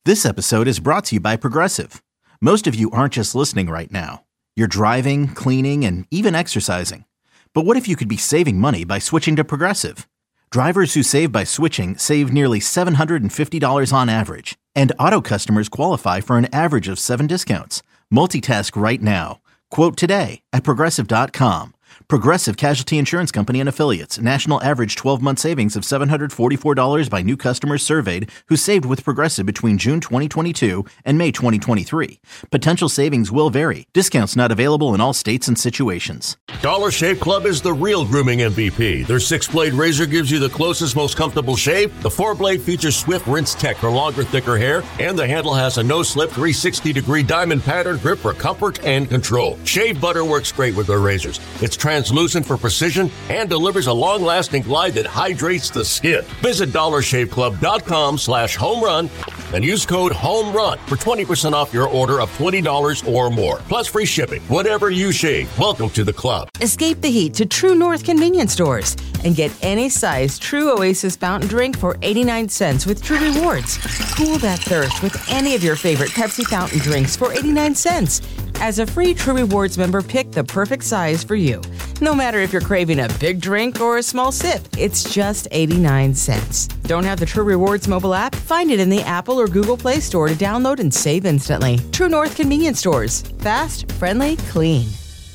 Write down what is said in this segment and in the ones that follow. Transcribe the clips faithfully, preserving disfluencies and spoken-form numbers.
This episode is brought to you by Progressive. Most of you aren't just listening right now. You're driving, cleaning, and even exercising. But what if you could be saving money by switching to Progressive? Drivers who save by switching save nearly seven hundred fifty dollars on average. And auto customers qualify for an average of seven discounts. Multitask right now. Quote today at Progressive dot com. Progressive Casualty Insurance Company and Affiliates. National average twelve-month savings of seven hundred forty-four dollars by new customers surveyed who saved with Progressive between June twenty twenty-two and May twenty twenty-three. Potential savings will vary. Discounts not available in all states and situations. Dollar Shave Club is the real grooming M V P. Their six-blade razor gives you the closest, most comfortable shave. The four-blade features swift rinse tech for longer, thicker hair. And the handle has a no-slip three hundred sixty degree diamond pattern grip for comfort and control. Shave butter works great with their razors. It's translucent for precision and delivers a long-lasting glide that hydrates the skin. Visit dollar shave club dot com slash home run and use code HOMERUN for twenty percent off your order of twenty dollars or more. Plus free shipping. Whatever you shave, welcome to the club. Escape the heat to True North convenience stores and get any size True Oasis fountain drink for eighty-nine cents with True Rewards. Cool that thirst with any of your favorite Pepsi fountain drinks for eighty-nine cents. As a free True Rewards member, pick the perfect size for you. No matter if you're craving a big drink or a small sip, it's just eighty-nine cents. Don't have the True Rewards mobile app? Find it in the Apple or Google Play Store to download and save instantly. True North convenience stores. Fast, friendly, clean.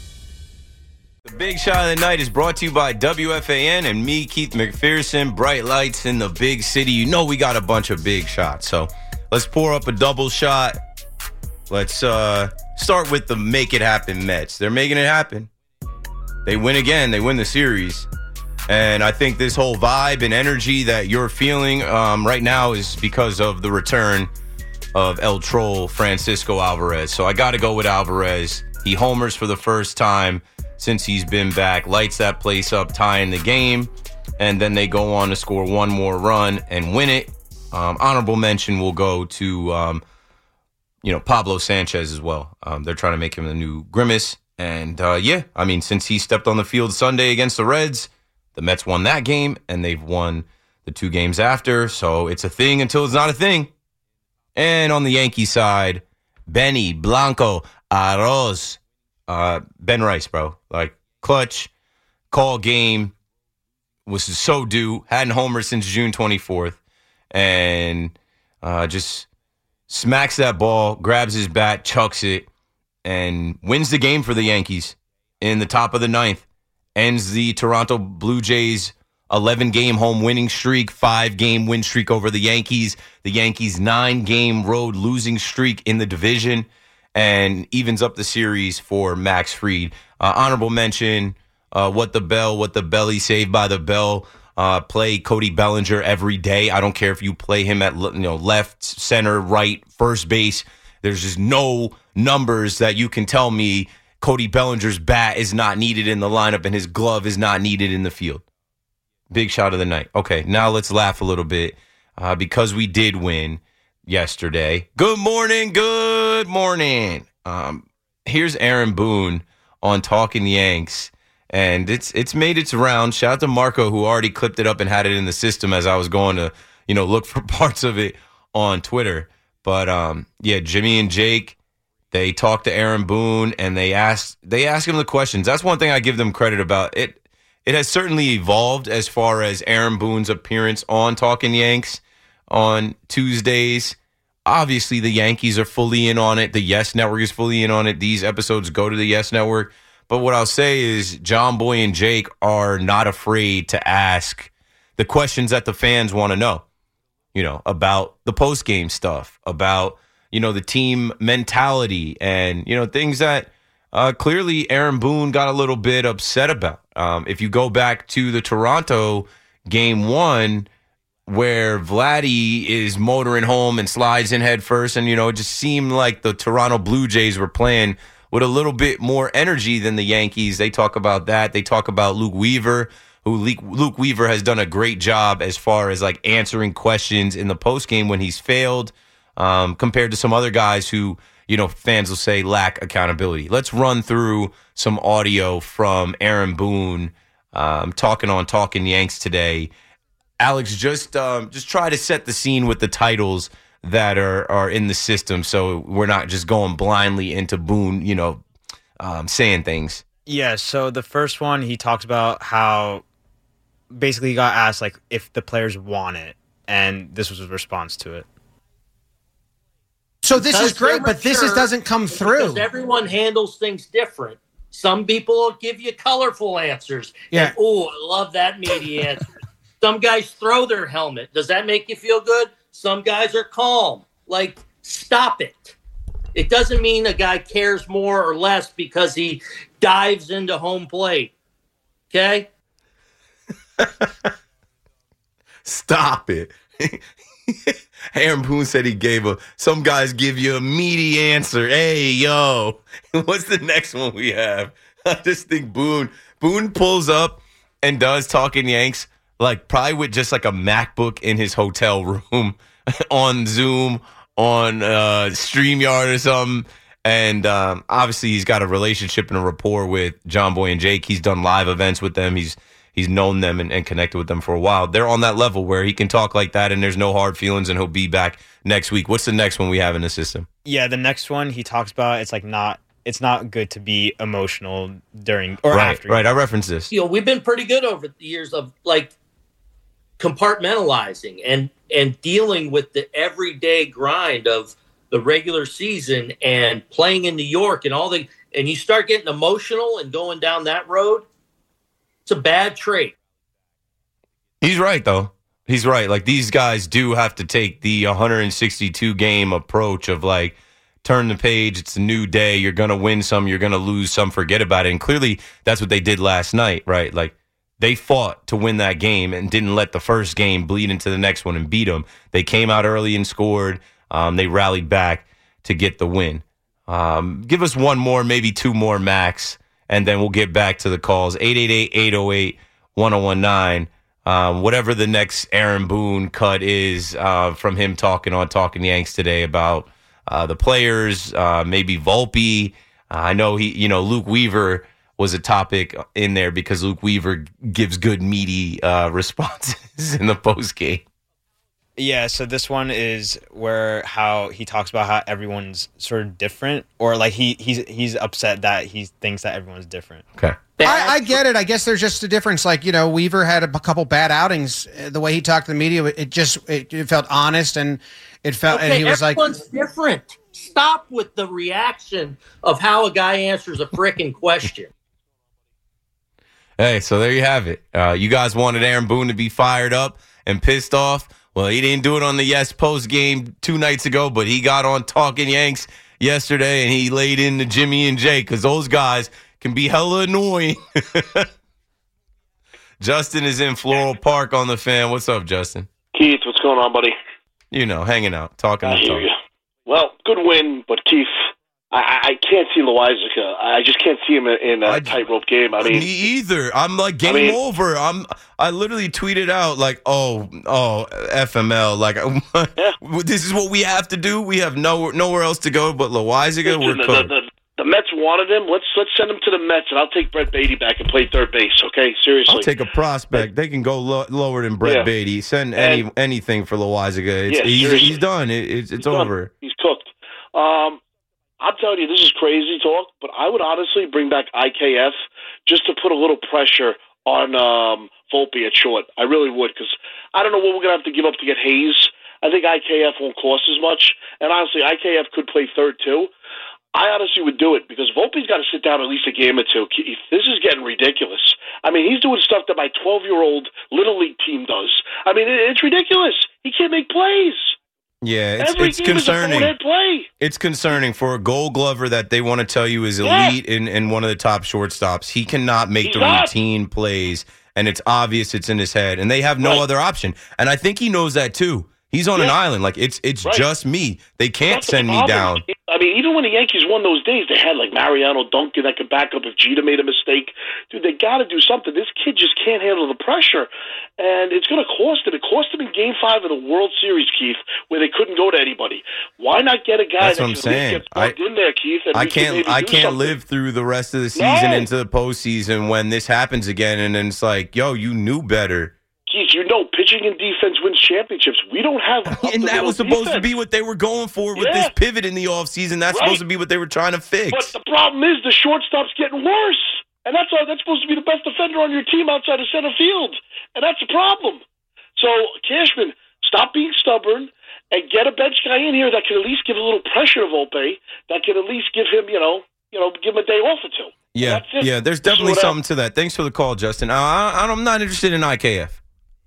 The Big Shot of the Night is brought to you by W F A N and me, Keith McPherson. Bright lights in the big city. You know we got a bunch of big shots. So let's pour up a double shot. Let's uh, start with the Make It Happen Mets. They're making it happen. They win again. They win the series. And I think this whole vibe and energy that you're feeling um, right now is because of the return of El Troll Francisco Alvarez. So I got to go with Alvarez. He homers for the first time since he's been back. Lights that place up, tying the game. And then they go on to score one more run and win it. Um, honorable mention will go to... Um, You know, Pablo Sanchez as well. Um, they're trying to make him the new Grimace. And, uh, yeah, I mean, since he stepped on the field Sunday against the Reds, the Mets won that game, and they've won the two games after. So it's a thing until it's not a thing. And on the Yankee side, Benny Blanco Arroz. Uh, Ben Rice, bro. Like, clutch, call game, was so due. Hadn't homered since June twenty-fourth. And uh, just... smacks that ball, grabs his bat, chucks it, and wins the game for the Yankees in the top of the ninth. Ends the Toronto Blue Jays' eleven-game home winning streak, five-game win streak over the Yankees. The Yankees' nine-game road losing streak in the division, and evens up the series for Max Fried. Uh, honorable mention, uh, what the bell, what the belly, saved by the bell. Uh, play Cody Bellinger every day. I don't care if you play him at you know left, center, right, first base. There's just no numbers that you can tell me Cody Bellinger's bat is not needed in the lineup and his glove is not needed in the field. Big shot of the night. Okay, now let's laugh a little bit uh, because we did win yesterday. Good morning, good morning. Um, here's Aaron Boone on Talking Yanks. And it's it's made its round. Shout out to Marco, who already clipped it up and had it in the system as I was going to, you know, look for parts of it on Twitter. But um, yeah, Jimmy and Jake, they talked to Aaron Boone and they asked they asked him the questions. That's one thing I give them credit about. It it has certainly evolved as far as Aaron Boone's appearance on Talking Yanks on Tuesdays. Obviously, the Yankees are fully in on it. The Yes Network is fully in on it. These episodes go to the Yes Network. But what I'll say is John Boy and Jake are not afraid to ask the questions that the fans want to know, you know, about the post-game stuff, about, you know, the team mentality and, you know, things that uh, clearly Aaron Boone got a little bit upset about. Um, if you go back to the Toronto game one where Vladdy is motoring home and slides in head first and, you know, it just seemed like the Toronto Blue Jays were playing with a little bit more energy than the Yankees. They talk about that. They talk about Luke Weaver, who Luke Weaver has done a great job as far as like answering questions in the postgame when he's failed, um, compared to some other guys who, you know, fans will say lack accountability. Let's run through some audio from Aaron Boone um, talking on Talking Yanks today. Alex, just um, just try to set the scene with the titles that are, are in the system, so we're not just going blindly into Boone, you know, um, saying things. Yeah, so the first one, he talks about how basically he got asked like if the players want it, and this was his response to it. So this because is great, but this is, doesn't come through. Because everyone handles things different. Some people will give you colorful answers. Yeah. Oh, I love that meaty answer. Some guys throw their helmet. Does that make you feel good? Some guys are calm. Like, stop it. It doesn't mean a guy cares more or less because he dives into home plate. Okay? Stop it. Aaron Boone said he gave a, some guys give you a meaty answer. Hey, yo. What's the next one we have? I just think Boone, Boone pulls up and does Talking Yanks, like probably with just like a MacBook in his hotel room on Zoom, on uh, StreamYard or something. And um, obviously he's got a relationship and a rapport with John Boy and Jake. He's done live events with them. He's He's known them and, and connected with them for a while. They're on that level where he can talk like that and there's no hard feelings and he'll be back next week. What's the next one we have in the system? Yeah, the next one he talks about, it's like not it's not good to be emotional during or right, after. Right, I referenced this. You know, we've been pretty good over the years of like compartmentalizing and and dealing with the everyday grind of the regular season and playing in New York and all the and you start getting emotional and going down that road. It's a bad trait. He's right, though. He's right. Like, these guys do have to take the one hundred sixty-two game approach of, like, turn the page. It's a new day. You're going to win some. You're going to lose some. Forget about it. And clearly, that's what they did last night, right? Like, they fought to win that game and didn't let the first game bleed into the next one and beat them. They came out early and scored. Um, they rallied back to get the win. Um, give us one more, maybe two more, max. And then we'll get back to the calls. eight eight eight, eight oh eight, one oh one nine. Um, whatever the next Aaron Boone cut is uh, from him talking on Talking Yanks today about uh, the players, uh, maybe Volpe. Uh, I know he, you know, Luke Weaver was a topic in there because Luke Weaver gives good, meaty uh, responses in the post game. Yeah, so this one is where how he talks about how everyone's sort of different, or like he he's he's upset that he thinks that everyone's different. Okay. I, I get it. I guess there's just a difference. Like, you know, Weaver had a couple bad outings. The way he talked to the media, it just it, it felt honest and it felt. Okay, and he was like, everyone's different. Stop with the reaction of how a guy answers a frickin' question. Hey, so there you have it. Uh, you guys wanted Aaron Boone to be fired up and pissed off. Well, he didn't do it on the Yes post game two nights ago, but he got on Talking Yanks yesterday and he laid into Jimmy and Jake because those guys can be hella annoying. Justin is in Floral Park on the Fan. What's up, Justin? Keith, what's going on, buddy? You know, hanging out, talking I to hear talk. you. Well, good win, but Keith, I, I can't see Loizaga. I just can't see him in a tightrope game. I mean, me either. I'm like game I mean, over. I'm. I literally tweeted out like, oh, oh, F M L. Like, yeah. This is what we have to do. We have no nowhere else to go but Loizaga. We're the, cooked. The, the, the Mets wanted him. Let's let's send him to the Mets, and I'll take Brett Beatty back and play third base. Okay, seriously. I'll take a prospect. They can go lo- lower than Brett yeah. Beatty. Send any and, anything for Loizaga. It's, yeah, he's, he's done. It, it's it's he's over. Done. He's cooked. Um. I'm telling you, this is crazy talk, but I would honestly bring back I K F just to put a little pressure on um, Volpe at short. I really would, because I don't know what we're going to have to give up to get Hayes. I think I K F won't cost as much, and honestly, I K F could play third too. I honestly would do it, because Volpe's got to sit down at least a game or two. This is getting ridiculous. I mean, he's doing stuff that my twelve-year-old Little League team does. I mean, it's ridiculous. He can't make plays. Yeah, it's, Every it's game concerning. Is a play. It's concerning for a Gold Glover that they want to tell you is elite yeah. and, and one of the top shortstops. He cannot make He's the not. routine plays, and it's obvious it's in his head, and they have no right. other option. And I think he knows that too. He's on yeah. an island. Like, it's it's right. just me. They can't That's send the me down. I mean, even when the Yankees won those days, they had like Mariano Duncan that could back up if Jeter made a mistake. Dude, they got to do something. This kid just can't handle the pressure, and it's going to cost him. It cost him in Game Five of the World Series, Keith, where they couldn't go to anybody. Why not get a guy That's that what I'm can saying. get plugged I, in there, Keith? And I we can can't. maybe I do can't something. live through the rest of the season no. into the postseason when this happens again, and then it's like, yo, you knew better. Keith, you know, pitching and defense wins championships. We don't have And that was supposed defense. to be what they were going for with Yeah. this pivot in the offseason. That's Right. supposed to be what they were trying to fix. But the problem is the shortstop's getting worse. And that's uh, that's supposed to be the best defender on your team outside of center field. And that's a problem. So, Cashman, stop being stubborn and get a bench guy in here that can at least give a little pressure to Volpe, that can at least give him, you know, you know, give him a day off or two. Yeah, That's it. yeah, there's That's definitely what I- something to that. Thanks for the call, Justin. I, I, I'm not interested in I K F.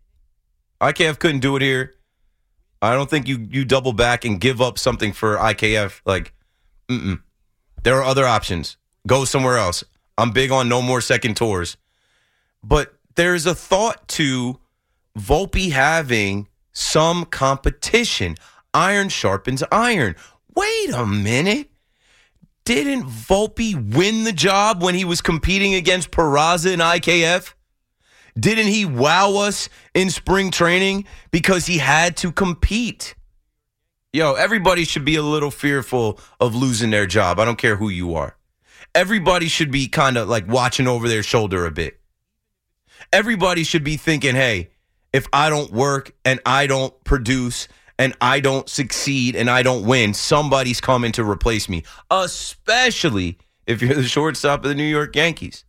I K F couldn't do it here. I don't think you, you double back and give up something for I K F. Like, mm-mm. There are other options. Go somewhere else. I'm big on no more second tours. But there's a thought to Volpe having some competition. Iron sharpens iron. Wait a minute. Didn't Volpe win the job when he was competing against Peraza and I K F? Didn't he wow us in spring training because he had to compete? Yo, everybody should be a little fearful of losing their job. I don't care who you are. Everybody should be kind of like watching over their shoulder a bit. Everybody should be thinking, hey, if I don't work and I don't produce and I don't succeed and I don't win, somebody's coming to replace me, especially if you're the shortstop of the New York Yankees.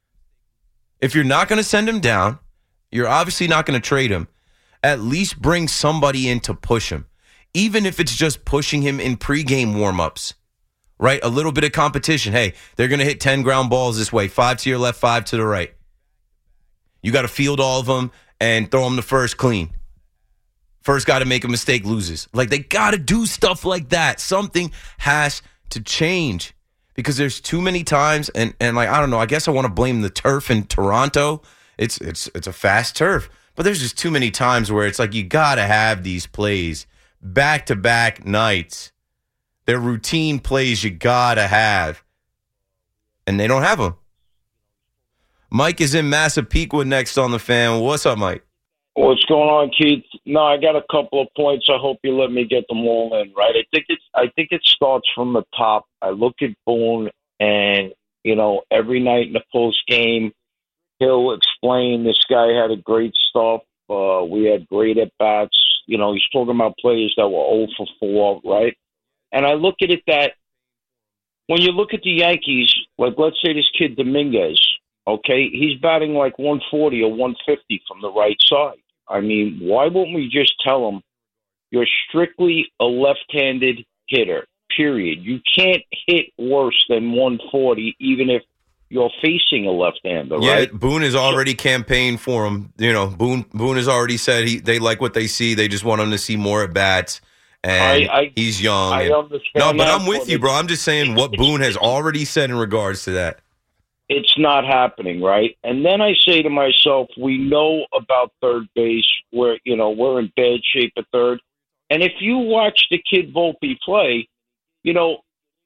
If you're not going to send him down, you're obviously not going to trade him. At least bring somebody in to push him, even if it's just pushing him in pregame warmups, right? A little bit of competition. Hey, they're going to hit ten ground balls this way, five to your left, five to the right. You got to field all of them and throw them to first clean. First guy to make a mistake loses. Like, they got to do stuff like that. Something has to change because there's too many times, and, and like, I don't know, I guess I want to blame the turf in Toronto. It's it's it's a fast turf, but there's just too many times where it's like you got to have these plays back-to-back nights. They're routine plays you got to have, and they don't have them. Mike is in Massapequa next on the Fan. What's up, Mike? What's going on, Keith? No, I got a couple of points. I hope you let me get them all in, right? I think it's I think it starts from the top. I look at Boone, and you know, every night in the post game, he'll explain this guy had a great stuff. Uh, we had great at bats. You know, he's talking about players that were zero for four, right? And I look at it that when you look at the Yankees, like let's say this kid Dominguez, okay, he's batting like one forty or one fifty from the right side. I mean, why wouldn't we just tell him you're strictly a left-handed hitter, period? You can't hit worse than one forty, even if you're facing a left-hander, yeah, right? Boone has already campaigned for him. You know, Boone Boone has already said he they like what they see. They just want him to see more at bats. And I, I, he's young. I and, understand no, but that, I'm with but you, it- bro. I'm just saying what Boone has already said in regards to that. It's not happening, right? And then I say to myself, we know about third base. We're, you know, we're in bad shape at third. And if you watch the kid Volpe play, you know,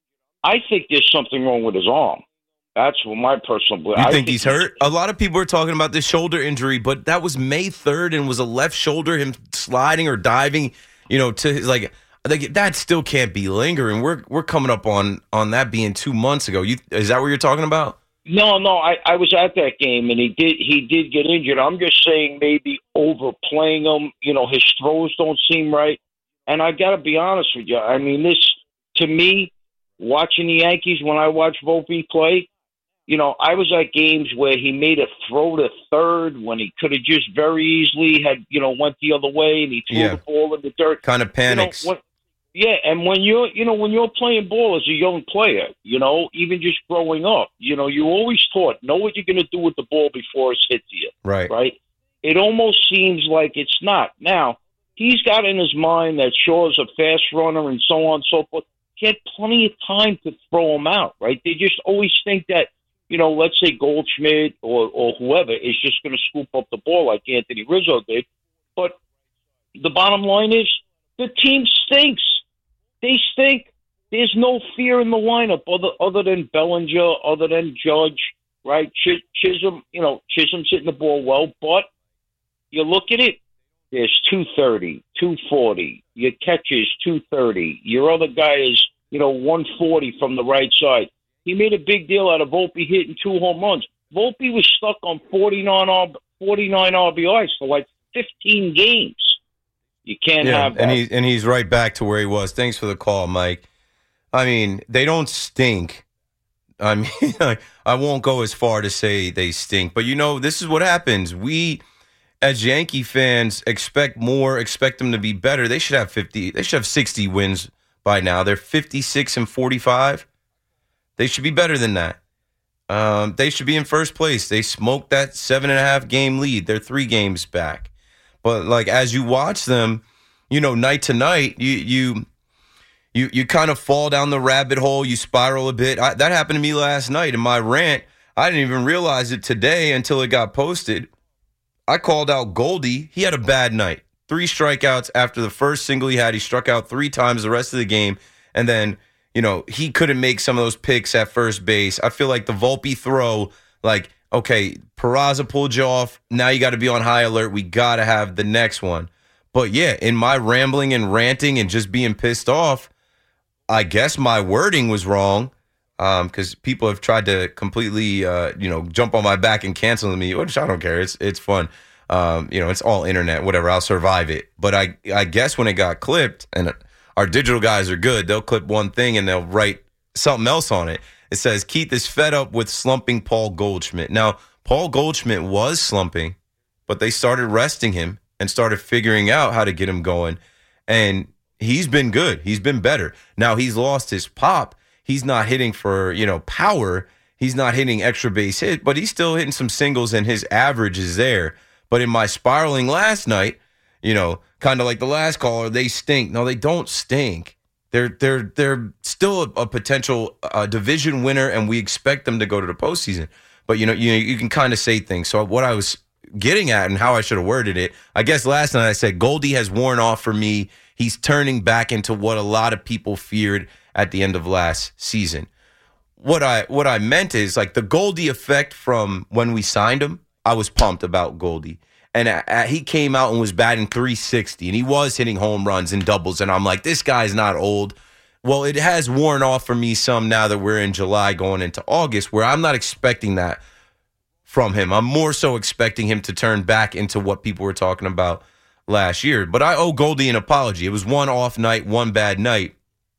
I think there's something wrong with his arm. That's what my personal belief. You I think he's hurt? A lot of people are talking about this shoulder injury, but that was May third and was a left shoulder, him sliding or diving, you know, to his, like, like that still can't be lingering. We're we're coming up on on that being two months ago. You is that what you're talking about? No, no, I, I was at that game, and he did he did get injured. I'm just saying maybe overplaying him. You know, his throws don't seem right. And I got to be honest with you. I mean, this, to me, watching the Yankees, when I watch Volpe play, you know, I was at games where he made a throw to third when he could have just very easily had, you know, went the other way, and he threw Yeah. the ball in the dirt. Kind of panics. You know, when, yeah, and when you're, you know, when you're playing ball as a young player, you know, even just growing up, you know, you always taught, know what you're going to do with the ball before it's hit to you, right. right? It almost seems like it's not. Now, he's got in his mind that Shaw's a fast runner and so on and so forth. He had plenty of time to throw him out, right? They just always think that, you know, let's say Goldschmidt or, or whoever is just going to scoop up the ball like Anthony Rizzo did. But the bottom line is the team stinks. They stink. There's no fear in the lineup other other than Bellinger, other than Judge, right? Ch- Chisholm, you know, Chisholm's hitting the ball well, but you look at it, there's two thirty, two forty. Your catches, two thirty. Your other guy is, you know, one forty from the right side. He made a big deal out of Volpe hitting two home runs. Volpe was stuck on forty-nine, R- forty-nine R B Is for like fifteen games. You can't yeah, have that. And, he, and he's right back to where he was. Thanks for the call, Mike. I mean, they don't stink. I mean, like, I won't go as far to say they stink. But, you know, this is what happens. We, as Yankee fans, expect more, expect them to be better. They should have fifty. They should have sixty wins by now. They're fifty-six and forty-five. They should be better than that. Um, they should be in first place. They smoked that seven and a half game lead. They're three games back. But like as you watch them, you know, night to night, you you you you kind of fall down the rabbit hole. You spiral a bit. I, that happened to me last night in my rant. I didn't even realize it today until it got posted. I called out Goldie. He had a bad night. Three strikeouts after the first single he had. He struck out three times the rest of the game, and then, you know, he couldn't make some of those picks at first base. I feel like the Volpe throw, like, okay, Peraza pulled you off. Now you got to be on high alert. We got to have the next one. But, yeah, in my rambling and ranting and just being pissed off, I guess my wording was wrong because um, people have tried to completely, uh, you know, jump on my back and cancel me, which I don't care. It's it's fun. Um, you know, it's all internet, whatever. I'll survive it. But I, I guess when it got clipped, and our digital guys are good, they'll clip one thing and they'll write something else on it. It says, Keith is fed up with slumping Paul Goldschmidt. Now, Paul Goldschmidt was slumping, but they started resting him and started figuring out how to get him going. And he's been good. He's been better. Now, he's lost his pop. He's not hitting for, you know, power. He's not hitting extra base hit, but he's still hitting some singles and his average is there. But in my spiraling last night, you know, kind of like the last caller, they stink. No, they don't stink. They're they're they're still a, a potential uh, division winner, and we expect them to go to the postseason. But you know, you you can kind of say things. So what I was getting at and how I should have worded it, I guess last night I said Goldie has worn off for me. He's turning back into what a lot of people feared at the end of last season. What I what I meant is like the Goldie effect from when we signed him. I was pumped about Goldie. And uh, he came out and was batting three sixty, and he was hitting home runs and doubles. And I'm like, this guy's not old. Well, it has worn off for me some now that we're in July going into August, where I'm not expecting that from him. I'm more so expecting him to turn back into what people were talking about last year. But I owe Goldie an apology. It was one off night, one bad night.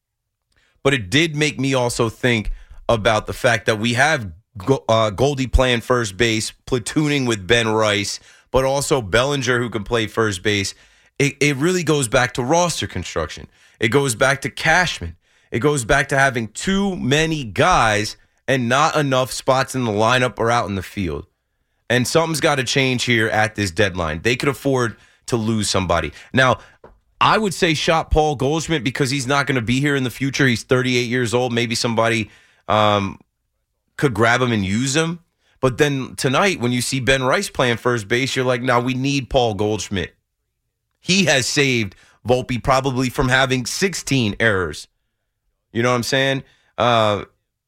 But it did make me also think about the fact that we have uh, Goldie playing first base, platooning with Ben Rice, but also Bellinger who can play first base. It, it really goes back to roster construction. It goes back to Cashman. It goes back to having too many guys and not enough spots in the lineup or out in the field. And something's got to change here at this deadline. They could afford to lose somebody. Now, I would say shop Paul Goldschmidt because he's not going to be here in the future. He's thirty-eight years old. Maybe somebody um, could grab him and use him. But then tonight, when you see Ben Rice playing first base, you're like, no, we need Paul Goldschmidt. He has saved Volpe probably from having sixteen errors. You know what I'm saying? Uh,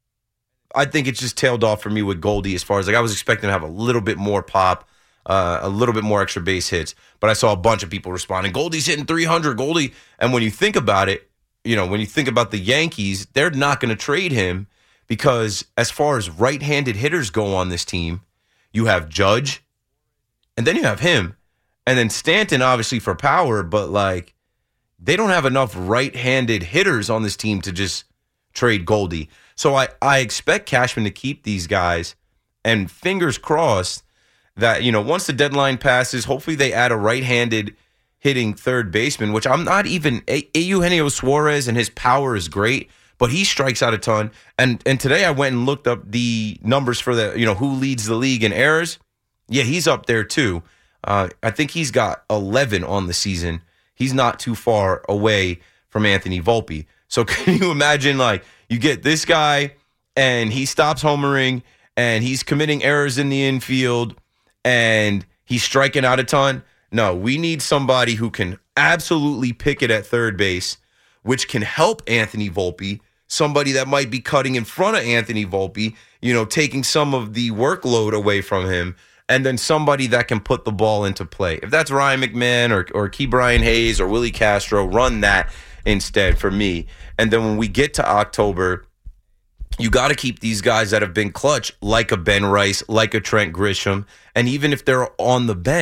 I think it's just tailed off for me with Goldie as far as like I was expecting to have a little bit more pop, uh, a little bit more extra base hits. But I saw a bunch of people responding, Goldie's hitting three hundred, Goldie. And when you think about it, you know, when you think about the Yankees, they're not going to trade him. Because as far as right-handed hitters go on this team, you have Judge, and then you have him. And then Stanton, obviously, for power, but, like, they don't have enough right-handed hitters on this team to just trade Goldie. So I, I expect Cashman to keep these guys, and fingers crossed that, you know, once the deadline passes, hopefully they add a right-handed hitting third baseman, which I'm not even – Eugenio Suarez and his power is great, but he strikes out a ton. And and today I went and looked up the numbers for the, you know, who leads the league in errors. Yeah, he's up there too. Uh, I think he's got eleven on the season. He's not too far away from Anthony Volpe. So can you imagine, like, you get this guy and he stops homering and he's committing errors in the infield and he's striking out a ton? No, we need somebody who can absolutely pick it at third base, which can help Anthony Volpe. Somebody that might be cutting in front of Anthony Volpe, you know, taking some of the workload away from him, and then somebody that can put the ball into play. If that's Ryan McMahon or, or Key Brian Hayes or Willie Castro, run that instead for me. And then when we get to October, you got to keep these guys that have been clutch, like a Ben Rice, like a Trent Grisham, and even if they're on the bench,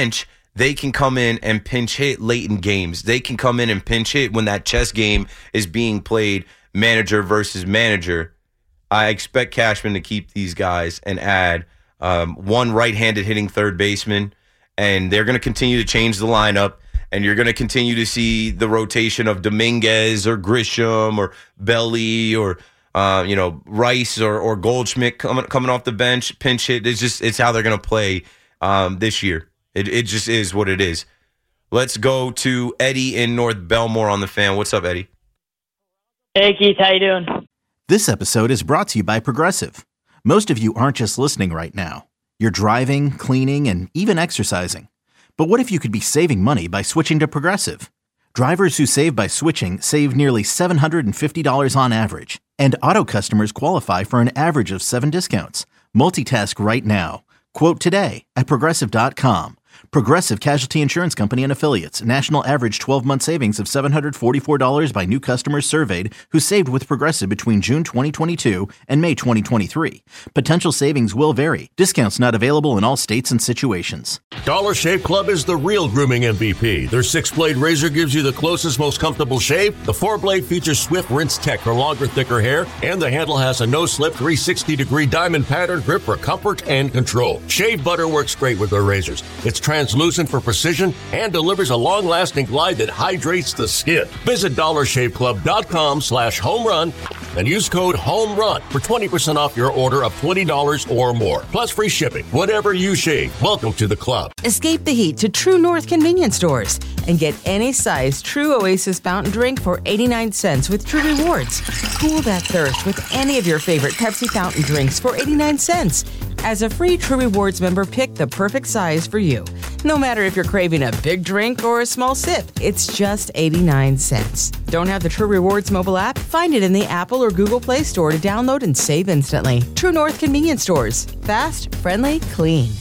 they can come in and pinch hit late in games. They can come in and pinch hit when that chess game is being played, manager versus manager. I expect Cashman to keep these guys and add um, one right-handed hitting third baseman, and they're going to continue to change the lineup, and you're going to continue to see the rotation of Dominguez or Grisham or Belly or uh, you know Rice or, or Goldschmidt coming coming off the bench, pinch hit. It's just it's how they're going to play um, this year. It it just is what it is. Let's go to Eddie in North Belmore on the Fan. What's up, Eddie? Hey, Keith. How you doing? This episode is brought to you by Progressive. Most of you aren't just listening right now. You're driving, cleaning, and even exercising. But what if you could be saving money by switching to Progressive? Drivers who save by switching save nearly seven hundred fifty dollars on average. And auto customers qualify for an average of seven discounts. Multitask right now. Quote today at Progressive dot com. Progressive Casualty Insurance Company and Affiliates. National average twelve-month savings of seven hundred forty-four dollars by new customers surveyed who saved with Progressive between June twenty twenty-two and May twenty twenty-three. Potential savings will vary. Discounts not available in all states and situations. Dollar Shave Club is the real grooming M V P. Their six-blade razor gives you the closest, most comfortable shave. The four-blade features Swift Rinse Tech for longer, thicker hair, and the handle has a no-slip three hundred sixty degree diamond pattern grip for comfort and control. Shave butter works great with their razors. It's translucent for precision and delivers a long-lasting glide that hydrates the skin. Visit dollar shave club dot com slash home run and use code HOMERUN for twenty percent off your order of twenty dollars or more. Plus free shipping. Whatever you shave, welcome to the club. Escape the heat to True North convenience stores and get any size True Oasis fountain drink for eighty-nine cents with True Rewards. Cool that thirst with any of your favorite Pepsi fountain drinks for eighty-nine cents. As a free True Rewards member, pick the perfect size for you. No matter if you're craving a big drink or a small sip, it's just eighty-nine cents. Don't have the True Rewards mobile app? Find it in the Apple or Google Play Store to download and save instantly. True North convenience stores. Fast, friendly, clean.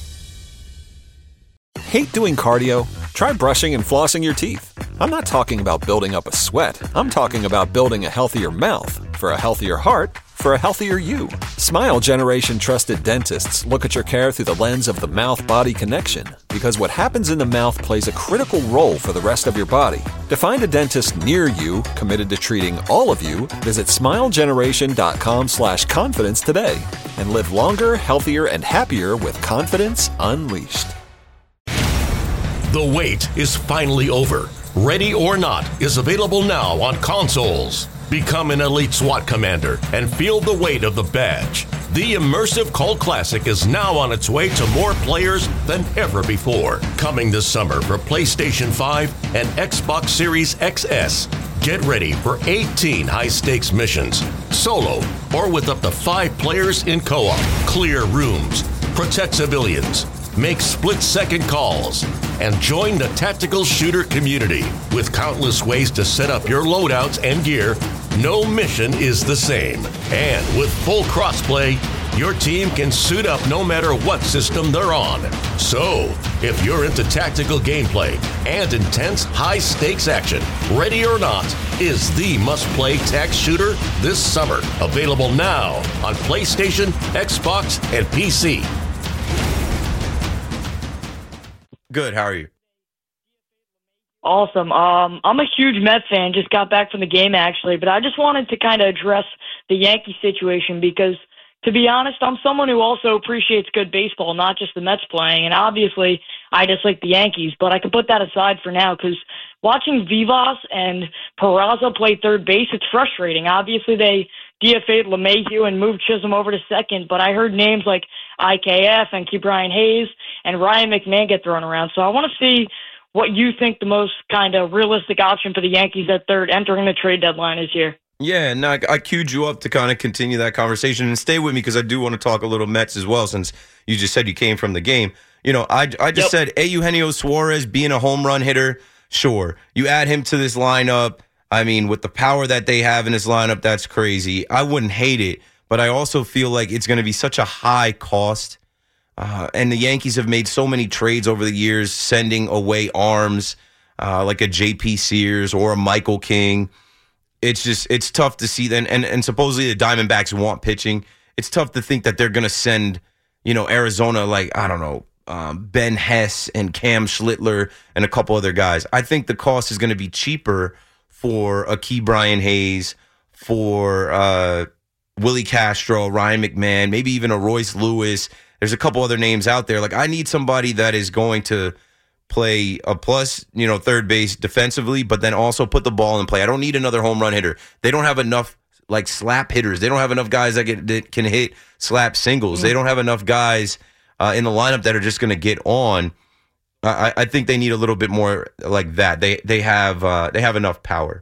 Hate doing cardio? Try brushing and flossing your teeth. I'm not talking about building up a sweat. I'm talking about building a healthier mouth. For a healthier heart, for a healthier you. Smile Generation trusted dentists look at your care through the lens of the mouth-body connection, because what happens in the mouth plays a critical role for the rest of your body. To find a dentist near you committed to treating all of you, visit smile generation dot com slash confidence today and live longer, healthier, and happier with confidence unleashed. The wait is finally over. Ready or Not is available now on consoles. Become an elite SWAT commander and feel the weight of the badge. The immersive cult classic is now on its way to more players than ever before. Coming this summer for PlayStation five and Xbox Series X S. Get ready for eighteen high-stakes missions, solo or with up to five players in co-op. Clear rooms, protect civilians, make split-second calls, and join the tactical shooter community. With countless ways to set up your loadouts and gear, no mission is the same. And with full crossplay, your team can suit up no matter what system they're on. So, if you're into tactical gameplay and intense high-stakes action, Ready or Not is the must-play tac shooter this summer. Available now on PlayStation, Xbox, and P C. Good. How are you? Awesome. Um, I'm a huge Met fan. Just got back from the game, actually. But I just wanted to kind of address the Yankee situation because, to be honest, I'm someone who also appreciates good baseball, not just the Mets playing. And obviously, I dislike the Yankees. But I can put that aside for now because watching Vivas and Peraza play third base, it's frustrating. Obviously, they D F A'd LeMahieu and moved Chisholm over to second. But I heard names like I K F and Ke'Bryan Hayes and Ryan McMahon get thrown around. So I want to see what you think the most kind of realistic option for the Yankees at third entering the trade deadline is here. Yeah, and I, I queued you up to kind of continue that conversation and stay with me because I do want to talk a little Mets as well since you just said you came from the game. You know, I, I just yep. said Eugenio Suarez being a home run hitter, sure. You add him to this lineup. I mean, with the power that they have in this lineup, that's crazy. I wouldn't hate it, but I also feel like it's going to be such a high cost. Uh, and the Yankees have made so many trades over the years, sending away arms uh, like a J P Sears or a Michael King. It's just, it's tough to see then. And, and supposedly the Diamondbacks want pitching. It's tough to think that they're going to send, you know, Arizona, like, I don't know, um, Ben Hess and Cam Schlittler and a couple other guys. I think the cost is going to be cheaper for a Key Brian Hayes, for uh, Willie Castro, Ryan McMahon, maybe even a Royce Lewis. There's a couple other names out there. Like, I need somebody that is going to play a plus, you know, third base defensively, but then also put the ball in play. I don't need another home run hitter. They don't have enough like slap hitters. They don't have enough guys that, get, that can hit slap singles. They don't have enough guys uh, in the lineup that are just going to get on. I, I think they need a little bit more like that. They they have uh, they have enough power.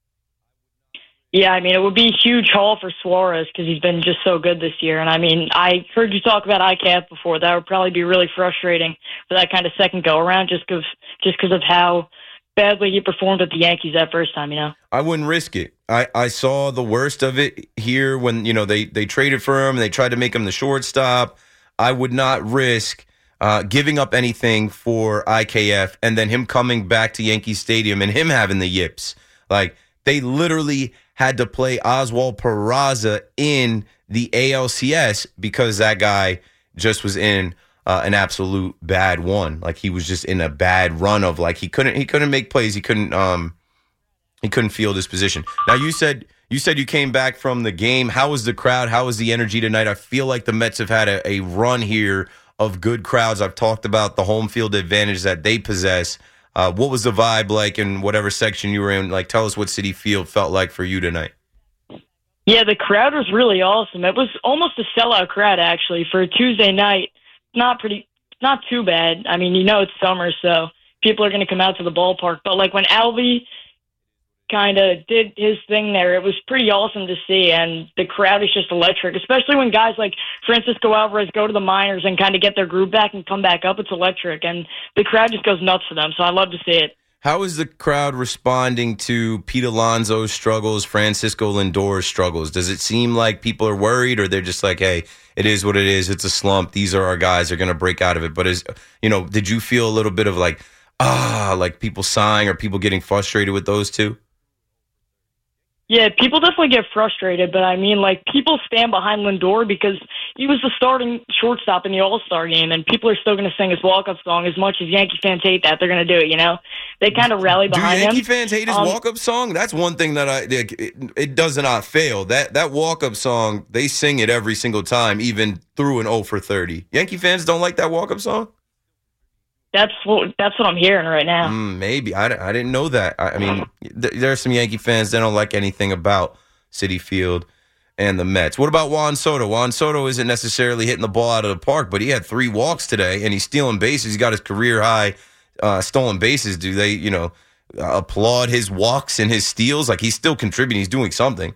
Yeah, I mean, it would be a huge haul for Suarez because he's been just so good this year. And, I mean, I heard you talk about I K F before. That would probably be really frustrating for that kind of second go-around just because just because of how badly he performed with the Yankees that first time, you know? I wouldn't risk it. I, I saw the worst of it here when, you know, they, they traded for him and they tried to make him the shortstop. I would not risk uh, giving up anything for I K F and then him coming back to Yankee Stadium and him having the yips. Like, they literally had to play Oswald Peraza in the A L C S because that guy just was in uh, an absolute bad one. Like, he was just in a bad run of like he couldn't he couldn't make plays. He couldn't um he couldn't field his position. Now you said you said you came back from the game. How was the crowd? How was the energy tonight? I feel like the Mets have had a, a run here of good crowds. I've talked about the home field advantage that they possess. Uh, what was the vibe like in whatever section you were in? Like, tell us what Citi Field felt like for you tonight. Yeah, the crowd was really awesome. It was almost a sellout crowd, actually, for a Tuesday night. Not pretty, not too bad. I mean, you know it's summer, so people are going to come out to the ballpark. But, like, when Alvy kind of did his thing there, it was pretty awesome to see, and the crowd is just electric, especially when guys like Francisco Alvarez go to the minors and kind of get their groove back and come back up. It's electric, and the crowd just goes nuts for them, so I love to see it. How is the crowd responding to Pete Alonso's struggles, Francisco Lindor's struggles? Does it seem like people are worried, or they're just like, hey, it is what it is, it's a slump, these are our guys, they're going to break out of it? But, is you know, did you feel a little bit of like, ah, like people sighing or people getting frustrated with those two? Yeah, people definitely get frustrated, but I mean, like, people stand behind Lindor because he was the starting shortstop in the All-Star game, and people are still going to sing his walk-up song. As much as Yankee fans hate that, they're going to do it, you know? They kind of rally behind him. Do Yankee fans hate his um, walk-up song? That's one thing that I it, it does not fail. That that walk-up song, they sing it every single time, even through an oh for thirty. Yankee fans don't like that walk-up song? That's what that's what I'm hearing right now. Mm, maybe. I, I didn't know that. I, I mean, th- there are some Yankee fans that don't like anything about Citi Field and the Mets. What about Juan Soto? Juan Soto isn't necessarily hitting the ball out of the park, but he had three walks today, and he's stealing bases. He's got his career-high uh, stolen bases. Do they, you know, uh, applaud his walks and his steals? Like, he's still contributing. He's doing something.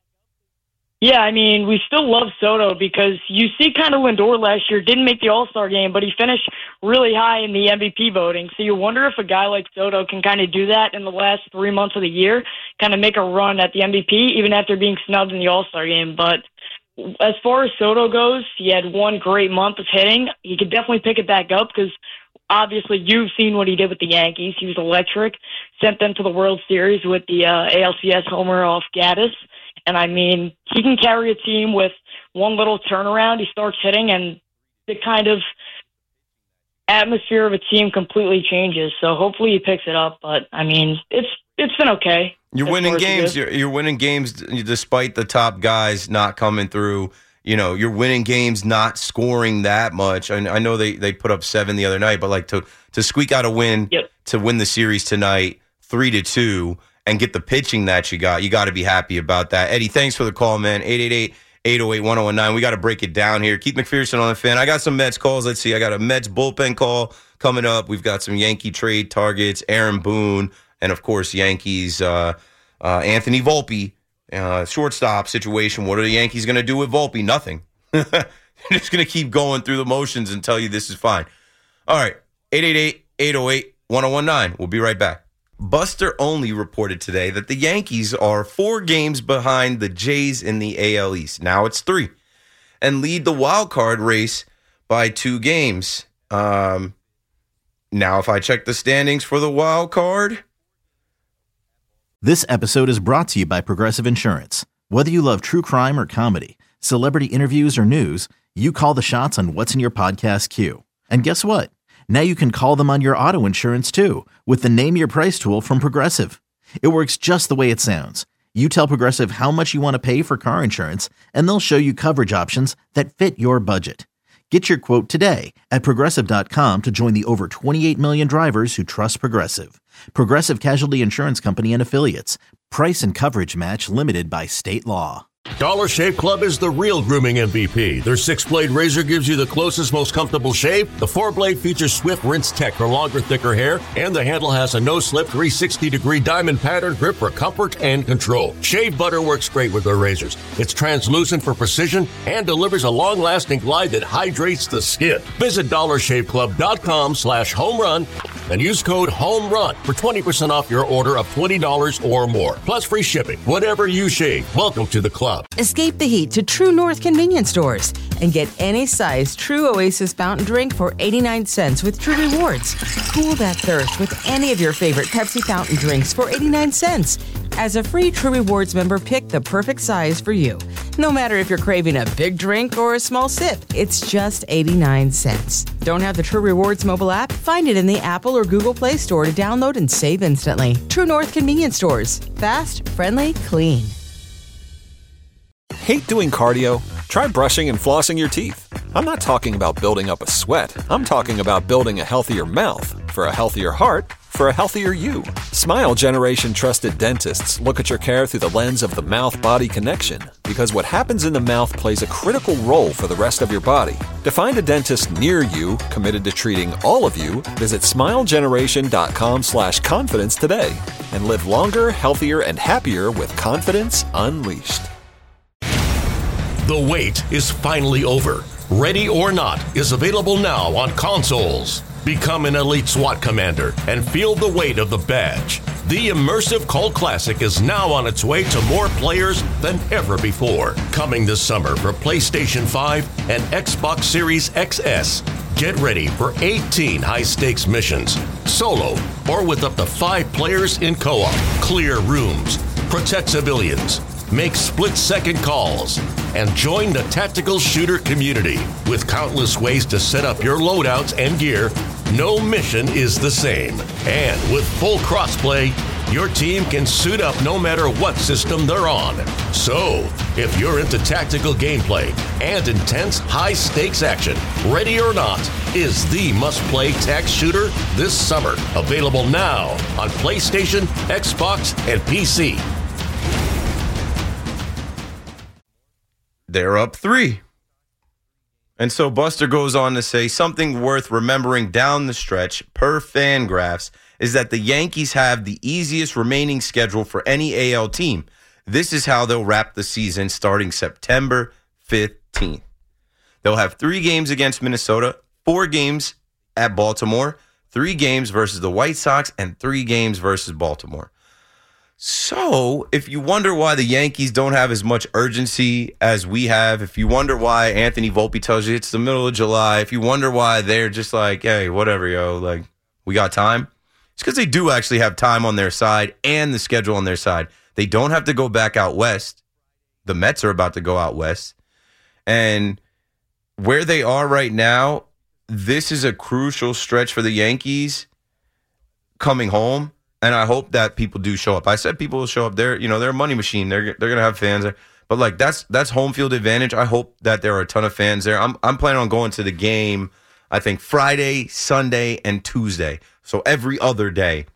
Yeah, I mean, we still love Soto because you see kind of Lindor last year didn't make the All-Star game, but he finished really high in the M V P voting. So you wonder if a guy like Soto can kind of do that in the last three months of the year, kind of make a run at the M V P, even after being snubbed in the All-Star game. But as far as Soto goes, he had one great month of hitting. He could definitely pick it back up because obviously you've seen what he did with the Yankees. He was electric, sent them to the World Series with the uh, A L C S homer off Gaddis. And, I mean, he can carry a team with one little turnaround. He starts hitting, and the kind of atmosphere of a team completely changes. So hopefully he picks it up. But, I mean, it's it's been okay. You're winning games. You're, you're winning games despite the top guys not coming through. You know, you're winning games not scoring that much. I, I know they, they put up seven the other night, but, like, to, to squeak out a win, yep. to win the series tonight, three to two, and get the pitching that you got, you got to be happy about that. Eddie, thanks for the call, man. eight eight eight, eight oh eight, one oh one nine. We got to break it down here. Keith McPherson on the Fan. I got some Mets calls. Let's see. I got a Mets bullpen call coming up. We've got some Yankee trade targets, Aaron Boone, and, of course, Yankees, uh, uh, Anthony Volpe, uh, shortstop situation. What are the Yankees going to do with Volpe? Nothing. They're just going to keep going through the motions and tell you this is fine. All right. eight eight eight, eight oh eight, one oh one nine. We'll be right back. Buster Olney reported today that the Yankees are four games behind the Jays in the A L East. Now it's three. And lead the wild card race by two games. Um, now if I check the standings for the wild card. This episode is brought to you by Progressive Insurance. Whether you love true crime or comedy, celebrity interviews or news, you call the shots on what's in your podcast queue. And guess what? Now you can call them on your auto insurance too with the Name Your Price tool from Progressive. It works just the way it sounds. You tell Progressive how much you want to pay for car insurance, and they'll show you coverage options that fit your budget. Get your quote today at Progressive dot com to join the over twenty-eight million drivers who trust Progressive. Progressive Casualty Insurance Company and Affiliates. Price and coverage match limited by state law. Dollar Shave Club is the real grooming M V P. Their six-blade razor gives you the closest, most comfortable shave. The four-blade features swift rinse tech for longer, thicker hair. And the handle has a no-slip three hundred sixty degree diamond pattern grip for comfort and control. Shave butter works great with their razors. It's translucent for precision and delivers a long-lasting glide that hydrates the skin. Visit dollar shave club dot com slash home run and use code HOMERUN for twenty percent off your order of twenty dollars or more. Plus free shipping. Whatever you shave, welcome to the club. Escape the heat to True North convenience stores and get any size True Oasis fountain drink for eighty-nine cents with True Rewards. Cool that thirst with any of your favorite Pepsi fountain drinks for eighty-nine cents. As a free True Rewards member, pick the perfect size for you. No matter if you're craving a big drink or a small sip, it's just eighty-nine cents. Don't have the True Rewards mobile app? Find it in the Apple or Google Play Store to download and save instantly. True North convenience stores. Fast, friendly, clean. Hate doing cardio? Try brushing and flossing your teeth. I'm not talking about building up a sweat. I'm talking about building a healthier mouth for a healthier heart for a healthier you. Smile Generation trusted dentists look at your care through the lens of the mouth-body connection because what happens in the mouth plays a critical role for the rest of your body. To find a dentist near you committed to treating all of you, visit smile generation dot com slash confidence today and live longer, healthier, and happier with confidence unleashed. The wait is finally over. Ready or Not is available now on consoles. Become an elite SWAT commander and feel the weight of the badge. The immersive cult classic is now on its way to more players than ever before. Coming this summer for PlayStation five and Xbox Series X S. Get ready for eighteen high-stakes missions, solo or with up to five players in co-op. Clear rooms, protect civilians, make split-second calls, and join the tactical shooter community. With countless ways to set up your loadouts and gear, no mission is the same. And with full crossplay, your team can suit up no matter what system they're on. So, if you're into tactical gameplay and intense high-stakes action, Ready or Not is the must-play tac shooter this summer. Available now on PlayStation, Xbox, and P C. They're up three. And so Buster goes on to say something worth remembering down the stretch per Fangraphs is that the Yankees have the easiest remaining schedule for any A L team. This is how they'll wrap the season starting September fifteenth. They'll have three games against Minnesota, four games at Baltimore, three games versus the White Sox, and three games versus Baltimore. So, if you wonder why the Yankees don't have as much urgency as we have, if you wonder why Anthony Volpe tells you it's the middle of July, if you wonder why they're just like, hey, whatever, yo, like, we got time, it's because they do actually have time on their side and the schedule on their side. They don't have to go back out west. The Mets are about to go out west. And where they are right now, this is a crucial stretch for the Yankees coming home. And I hope that people do show up. I said people will show up. They're, you know, they're a money machine. They're they're gonna have fans there. But like that's that's home field advantage. I hope that there are a ton of fans there. I'm I'm planning on going to the game. I think Friday, Sunday, and Tuesday. So every other day.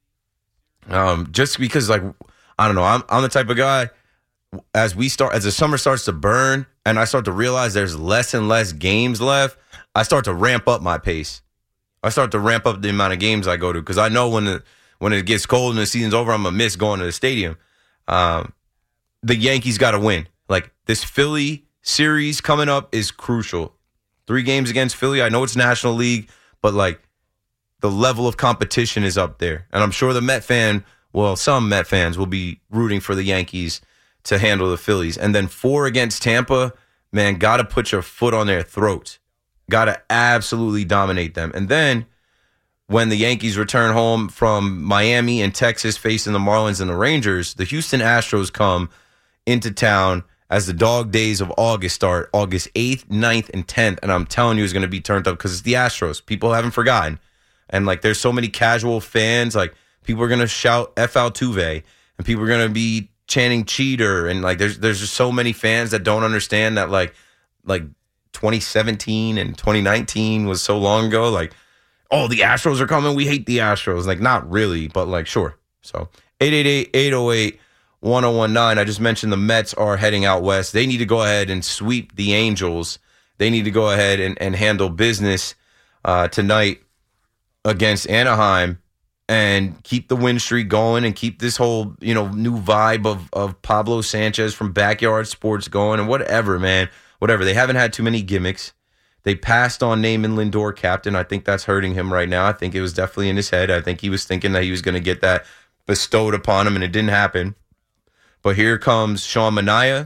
Um, just because like I don't know. I'm I'm the type of guy. As we start, as the summer starts to burn, and I start to realize there's less and less games left, I start to ramp up my pace. I start to ramp up the amount of games I go to because I know when the When it gets cold and the season's over, I'm going to miss going to the stadium. Um, the Yankees got to win. Like, this Philly series coming up is crucial. Three games against Philly. I know it's National League, but, like, the level of competition is up there. And I'm sure the Met fan, well, some Met fans will be rooting for the Yankees to handle the Phillies. And then four against Tampa, man, got to put your foot on their throat. Got to absolutely dominate them. And then when the Yankees return home from Miami and Texas facing the Marlins and the Rangers, the Houston Astros come into town as the dog days of August start, August eighth, ninth, and tenth. And I'm telling you, it's going to be turned up because it's the Astros. People haven't forgotten. And, like, there's so many casual fans. Like, people are going to shout F Altuve, and people are going to be chanting cheater. And, like, there's there's just so many fans that don't understand that, like, like twenty seventeen and twenty nineteen was so long ago. Like, oh, the Astros are coming. We hate the Astros. Like, not really, but, like, sure. So, eight eight eight, eight oh eight, one oh one nine. I just mentioned the Mets are heading out west. They need to go ahead and sweep the Angels. They need to go ahead and, and handle business uh, tonight against Anaheim and keep the win streak going and keep this whole, you know, new vibe of, of Pablo Sanchez from Backyard Sports going and whatever, man. Whatever. They haven't had too many gimmicks. They passed on naming Lindor captain. I think that's hurting him right now. I think it was definitely in his head. I think he was thinking that he was going to get that bestowed upon him, and it didn't happen. But here comes Sean Manaea.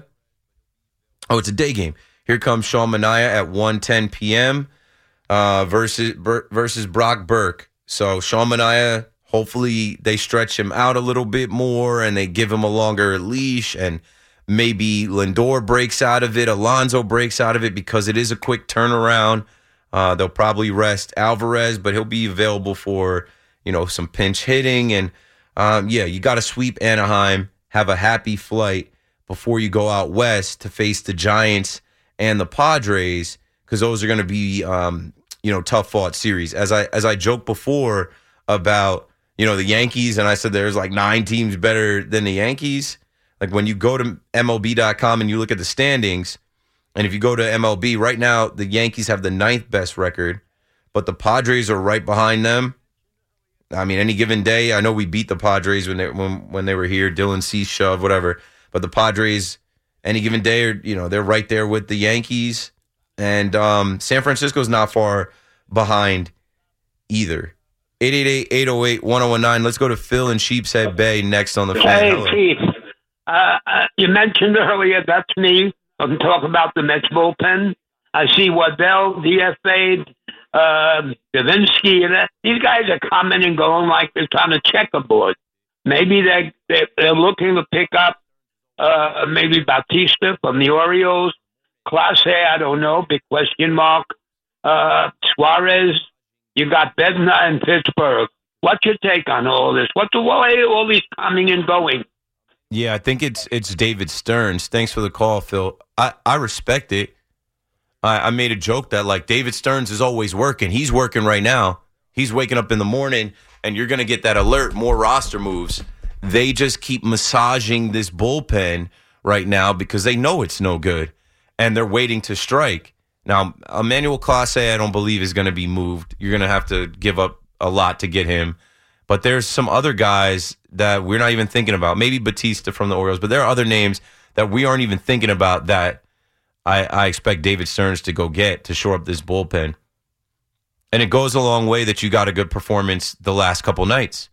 Oh, it's a day game. Here comes Sean Manaea at one ten p.m. Uh, versus versus Brock Burke. So Sean Manaea, hopefully they stretch him out a little bit more and they give him a longer leash, and maybe Lindor breaks out of it, Alonso breaks out of it, because it is a quick turnaround. Uh, they'll probably rest Alvarez, but he'll be available for, you know, some pinch hitting. And um, yeah, you got to sweep Anaheim, have a happy flight before you go out west to face the Giants and the Padres, because those are going to be, um, you know, tough fought series. As I as I joked before about, you know, the Yankees, and I said there's like nine teams better than the Yankees. Like, when you go to M L B dot com and you look at the standings, and if you go to M L B right now, the Yankees have the ninth best record, but the Padres are right behind them. I mean, any given day, I know we beat the Padres when they when, when they were here, Dylan Cease, shove, whatever. But the Padres, any given day, are, you know, they're right there with the Yankees. And um, San Francisco's not far behind either. eight eight eight, eight oh eight, one oh one nine. Let's go to Phil in Sheepshead Bay next on the phone. Hey, Hello. Keith. Uh, uh, you mentioned earlier, that's me. I'm talking about the Mets bullpen. I see Waddell, D F A, uh, Davinsky, and that. These guys are coming and going like it's on a checkerboard. Maybe they're, they're, they're looking to pick up uh, maybe Bautista from the Orioles. Clase, I don't know, big question mark. Uh, Suarez, you got Bednar in Pittsburgh. What's your take on all this? What's the why are all these coming and going? Yeah, I think it's it's David Stearns. Thanks for the call, Phil. I, I respect it. I, I made a joke that, like, David Stearns is always working. He's working right now. He's waking up in the morning, and you're going to get that alert, more roster moves. They just keep massaging this bullpen right now because they know it's no good, and they're waiting to strike. Now, Emmanuel Clase, I don't believe, is going to be moved. You're going to have to give up a lot to get him. But there's some other guys that we're not even thinking about. Maybe Bautista from the Orioles, but there are other names that we aren't even thinking about that I, I expect David Stearns to go get to shore up this bullpen. And it goes a long way that you got a good performance the last couple nights.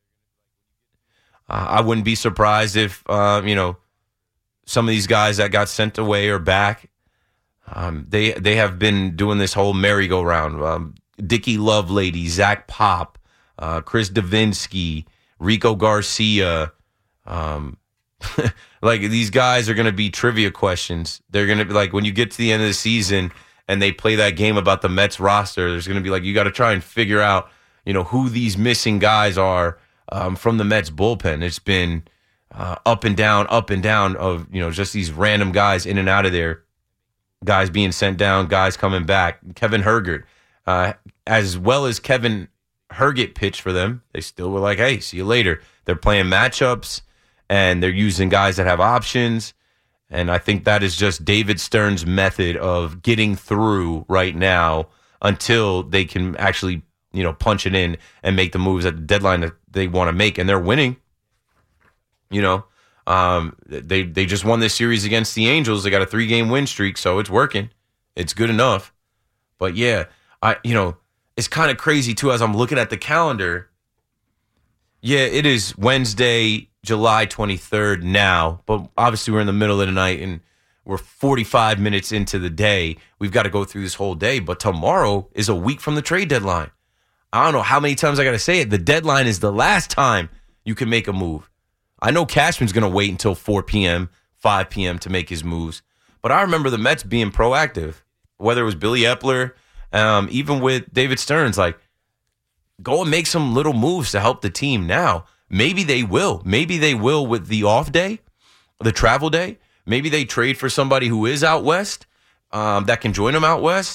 Uh, I wouldn't be surprised if, uh, you know, some of these guys that got sent away are back. Um, they they have been doing this whole merry-go-round. Um, Dickie Lovelady, Zach Pop, uh, Chris Davinsky, Rico Garcia. Um, like, these guys are going to be trivia questions. They're going to be like, when you get to the end of the season and they play that game about the Mets roster, there's going to be like, you got to try and figure out, you know, who these missing guys are um, from the Mets bullpen. It's been uh, up and down, up and down of, you know, just these random guys in and out of there. Guys being sent down, guys coming back. Kevin Hergert, uh, as well as Kevin Hergert pitched for them, they still were like, hey, see you later. They're playing matchups, and they're using guys that have options. And I think that is just David Stearns' method of getting through right now until they can actually, you know, punch it in and make the moves at the deadline that they want to make. And they're winning. You know, um, they they just won this series against the Angels. They got a three-game win streak, so it's working. It's good enough. But, yeah, I you know, it's kind of crazy, too, as I'm looking at the calendar. Yeah, it is Wednesday, July twenty-third now, but obviously we're in the middle of the night and we're forty-five minutes into the day. We've got to go through this whole day, but tomorrow is a week from the trade deadline. I don't know how many times I got to say it. The deadline is the last time you can make a move. I know Cashman's going to wait until four p.m., five p.m. to make his moves. But I remember the Mets being proactive, whether it was Billy Epler, um, even with David Stearns, like, go and make some little moves to help the team now. Maybe they will. Maybe they will with the off day, the travel day. Maybe they trade for somebody who is out west um, that can join them out west.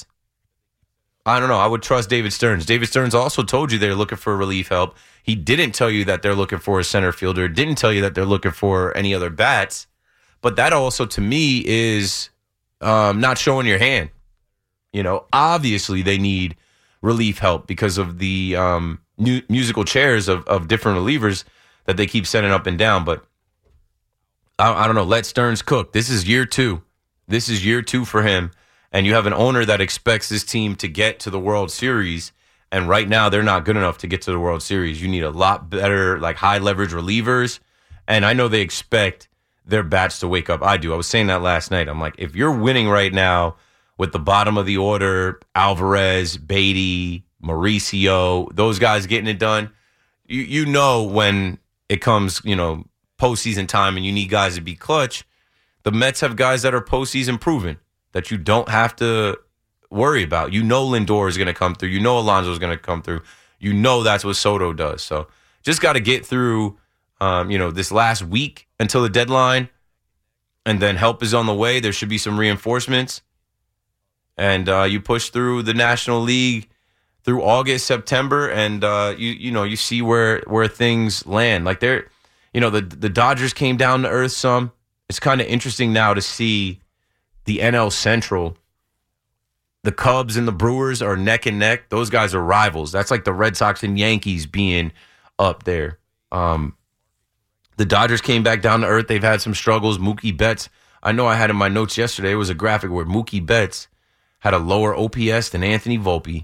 I don't know. I would trust David Stearns. David Stearns also told you they're looking for relief help. He didn't tell you that they're looking for a center fielder. Didn't tell you that they're looking for any other bats. But that also, to me, is um, not showing your hand. You know, obviously they need relief help because of the um, mu- musical chairs of, of different relievers that they keep sending up and down. But I, I don't know. Let Stearns cook. This is year two. This is year two for him. And you have an owner that expects this team to get to the World Series. And right now, they're not good enough to get to the World Series. You need a lot better, like, high-leverage relievers. And I know they expect their bats to wake up. I do. I was saying that last night. I'm like, if you're winning right now with the bottom of the order, Alvarez, Beatty, Mauricio, those guys getting it done, you you know when it comes, you know, postseason time and you need guys to be clutch, the Mets have guys that are postseason proven that you don't have to worry about. You know Lindor is going to come through. You know Alonso is going to come through. You know that's what Soto does. So just got to get through, um, you know, this last week until the deadline, and then help is on the way. There should be some reinforcements. And uh, you push through the National League through August, September, and uh, you you know you see where where things land. Like they're, you know, the the Dodgers came down to earth some. It's kind of interesting now to see the N L Central. The Cubs and the Brewers are neck and neck. Those guys are rivals. That's like the Red Sox and Yankees being up there. Um, the Dodgers came back down to earth. They've had some struggles. Mookie Betts. I know I had in my notes yesterday, it was a graphic where Mookie Betts had a lower O P S than Anthony Volpe.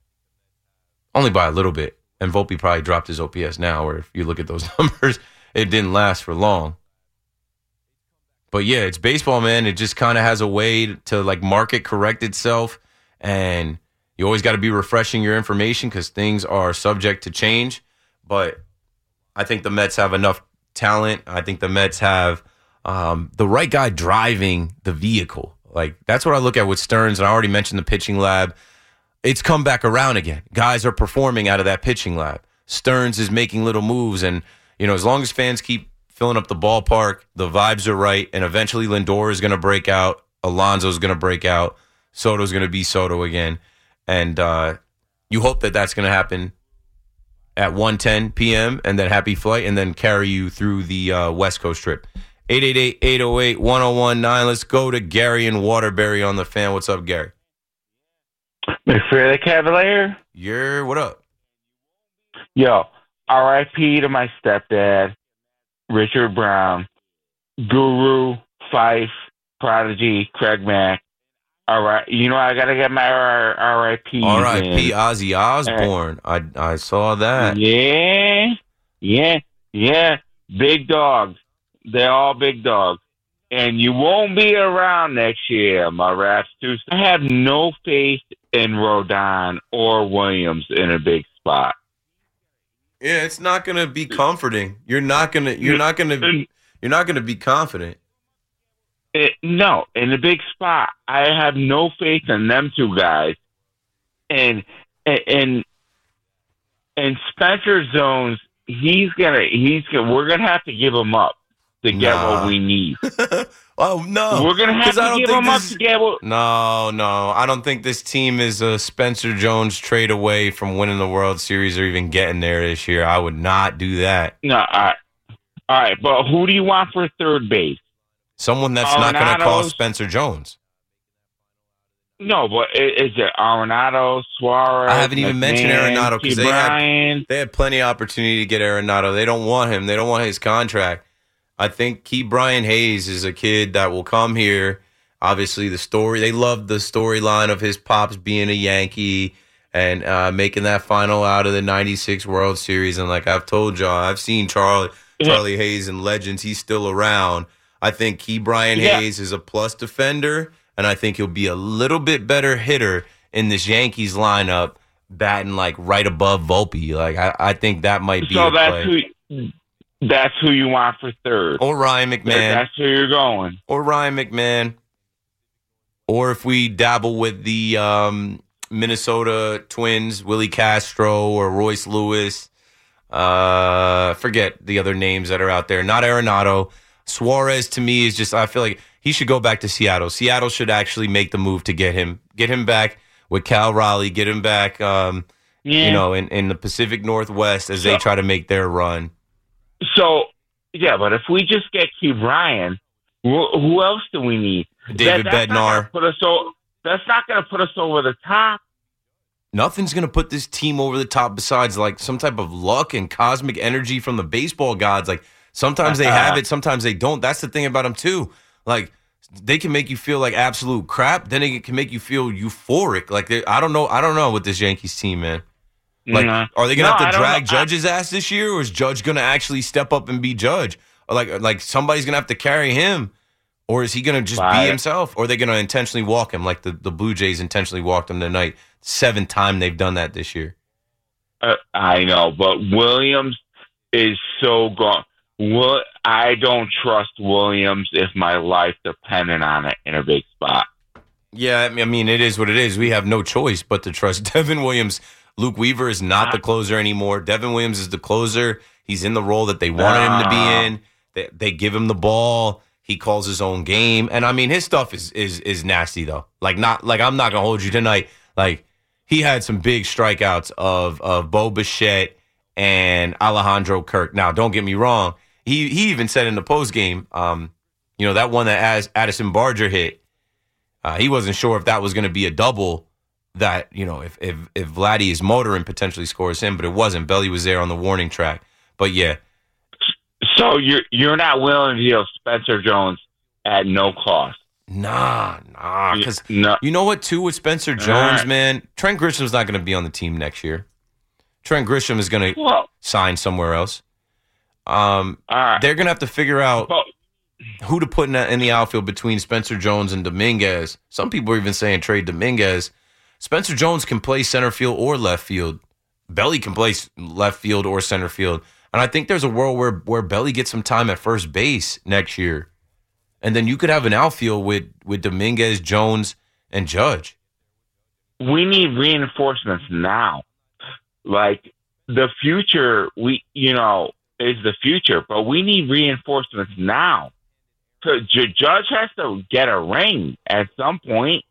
Only by a little bit. And Volpe probably dropped his O P S now, or if you look at those numbers, it didn't last for long. But yeah, it's baseball, man. It just kind of has a way to like market correct itself. And you always got to be refreshing your information because things are subject to change. But I think the Mets have enough talent. I think the Mets have um, the right guy driving the vehicle. Like, that's what I look at with Stearns. And I already mentioned the pitching lab. It's come back around again. Guys are performing out of that pitching lab. Stearns is making little moves. And, you know, as long as fans keep filling up the ballpark, the vibes are right, and eventually Lindor is going to break out, Alonso's going to break out, Soto's going to be Soto again, and uh, you hope that that's going to happen at one ten p.m. and then happy flight, and then carry you through the uh, West Coast trip. eight eight eight, eight oh eight, one oh one nine. Let's go to Gary in Waterbury on the Fan. What's up, Gary? McPherson the Cavalier? Yeah, what up? Yo, R I P to my stepdad, Richard Brown, Guru, Fife, Prodigy, Craig Mack. All right, you know I gotta get my R I P. R I P Ozzy Osbourne. I I saw that. Yeah, yeah, yeah. Big dogs. They're all big dogs. And you won't be around next year, my Rastus. I have no faith in Rodon or Williams in a big spot. Yeah, it's not gonna be comforting. You're not gonna. You're not gonna. You're not gonna be confident. It, no, in the big spot, I have no faith in them two guys, and and and Spencer Jones, he's gonna. He's gonna. We're gonna have to give him up to get nah. what we need. Oh no, we're gonna have to give him up to get what. No, no, I don't think this team is a Spencer Jones trade away from winning the World Series or even getting there this year. I would not do that. No, all right, all right, but who do you want for third base? Someone that's Arenado's, not going to call Spencer Jones. No, but is it Arenado, Suarez? I haven't even McMahon, mentioned Arenado because they had, they had plenty of opportunity to get Arenado. They don't want him. They don't want his contract. I think Key Brian Hayes is a kid that will come here. Obviously, the story, they loved the storyline of his pops being a Yankee and uh, making that final out of the ninety-six World Series. And like I've told y'all, I've seen Charlie, Charlie Hayes in Legends. He's still around. I think Key Brian yeah. Hayes is a plus defender, and I think he'll be a little bit better hitter in this Yankees lineup, batting like right above Volpe. Like I, I think that might be so a that's play. Who, That's who you want for third. Or Ryan McMahon. That's who you're going. Or Ryan McMahon. Or if we dabble with the um, Minnesota Twins, Willie Castro or Royce Lewis. Uh, forget the other names that are out there. Not Arenado. Suarez, to me, is just, I feel like he should go back to Seattle. Seattle should actually make the move to get him. Get him back with Cal Raleigh. Get him back, um, Yeah. you know, in, in the Pacific Northwest as So- they try to make their run. So, yeah, but if we just get Keith Ryan, who, who else do we need? David that's not Bednar. gonna Put us o- that's not going to put us over the top. Nothing's going to put this team over the top besides like some type of luck and cosmic energy from the baseball gods. Like sometimes they have it, sometimes they don't. That's the thing about them too. Like they can make you feel like absolute crap. Then they can make you feel euphoric. Like they, I don't know. I don't know with this Yankees team, man. Like, Mhm. are they going to No, I have to don't drag know. Judge's ass this year, or is Judge going to actually step up and be Judge? Or like, like somebody's going to have to carry him, or is he going to just Right. be himself? Or are they going to intentionally walk him like the, the Blue Jays intentionally walked him tonight? Seventh time they've done that this year. Uh, I know, but Williams is so gone. What I don't trust Williams if my life depended on it in a big spot. Yeah, I mean, I mean, it is what it is. We have no choice but to trust Devin Williams. Luke Weaver is not the closer anymore. Devin Williams is the closer. He's in the role that they wanted him to be in. They, they give him the ball. He calls his own game. And I mean, his stuff is is is nasty though. Like not like I'm not gonna hold you tonight. Like he had some big strikeouts of of Bo Bichette and Alejandro Kirk. Now, don't get me wrong. He he even said in the post game, um, you know, that one that as Addison Barger hit, uh, he wasn't sure if that was going to be a double. That, you know, if if if Vladdy is motoring, potentially scores him, but it wasn't. Belly was there on the warning track. But yeah. So you're you're not willing to deal Spencer Jones at no cost? Nah, nah. Because no. you know what, too, with Spencer Jones, right. man? Trent Grisham's not going to be on the team next year. Trent Grisham is going to Well- sign somewhere else. Um, right. They're going to have to figure out Well- who to put in, the, in the outfield between Spencer Jones and Dominguez. Some people are even saying trade Dominguez. Spencer Jones can play center field or left field. Belly can play left field or center field. And I think there's a world where, where Belly gets some time at first base next year. And then you could have an outfield with, with Dominguez, Jones, and Judge. We need reinforcements now. Like the future, we you know is the future, but we need reinforcements now. So J- Judge has to get a ring at some point.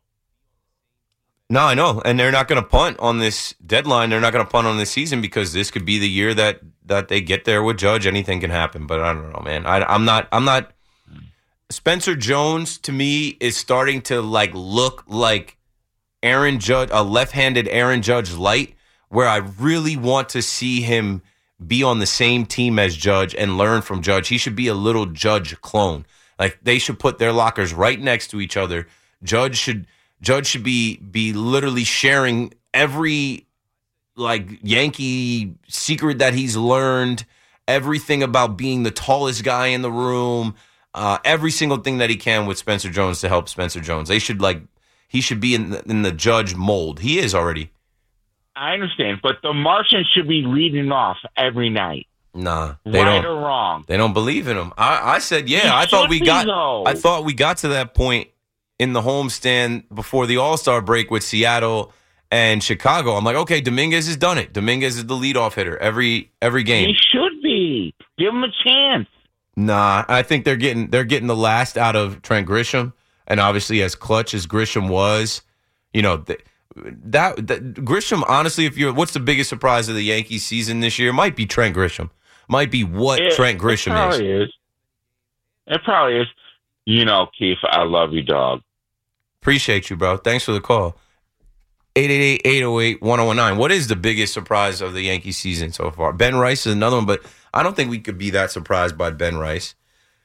No, I know. And they're not going to punt on this deadline. They're not going to punt on this season because this could be the year that, that they get there with Judge. Anything can happen. But I don't know, man. I, I'm not I'm not Spencer Jones, to me, is starting to like look like Aaron Judge, a left-handed Aaron Judge light, where I really want to see him be on the same team as Judge and learn from Judge. He should be a little Judge clone. Like they should put their lockers right next to each other. Judge should Judge should be be literally sharing every like Yankee secret that he's learned, everything about being the tallest guy in the room. Uh, every single thing that he can with Spencer Jones to help Spencer Jones. They should like he should be in the, in the Judge mold. He is already. I understand, but the Martians should be leading off every night. Nah, they right don't. or wrong. They don't believe in him. I, I said, yeah. He I thought should we be, got. though. I thought we got to that point in the homestand before the All Star break with Seattle and Chicago. I'm like, okay, Dominguez has done it. Dominguez is the leadoff hitter every every game. He should be. Give him a chance. Nah, I think they're getting they're getting the last out of Trent Grisham, and obviously as clutch as Grisham was, you know th- that, that Grisham. Honestly, if you're, what's the biggest surprise of the Yankees season this year? Might be Trent Grisham. Might be what It- Trent it Grisham probably is. is. It probably is. You know, Keith, I love you, dog. Appreciate you, bro. Thanks for the call. eight eight eight, eight oh eight, one oh one nine. What is the biggest surprise of the Yankees season so far? Ben Rice is another one, but I don't think we could be that surprised by Ben Rice.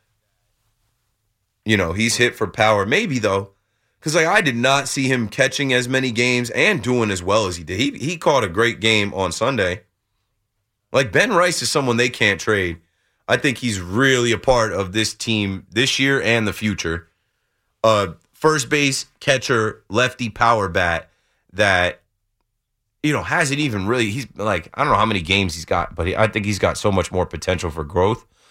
You know, he's hit for power. Maybe, though, because like, I did not see him catching as many games and doing as well as he did. He, he caught a great game on Sunday. Like, Ben Rice is someone they can't trade. I think he's really a part of this team this year and the future. Uh, first base, catcher, lefty power bat that, you know, hasn't even really, he's like, I don't know how many games he's got, but he, I think he's got so much more potential for growth.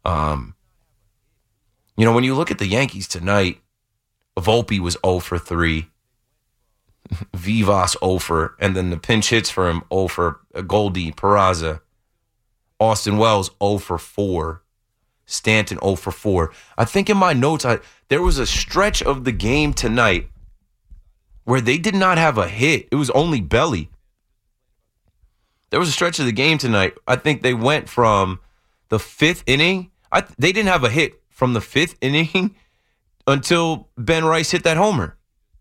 Um, you know, when you look at the Yankees tonight, Volpe was zero for three. Vivas zero for, and then the pinch hits for him zero for. Goldie, Peraza, Austin Wells zero for four. Stanton zero for four. I think in my notes, I there was a stretch of the game tonight where they did not have a hit. It was only Belly. There was a stretch of the game tonight. I think they went from the fifth inning. I, they didn't have a hit from the fifth inning until Ben Rice hit that homer.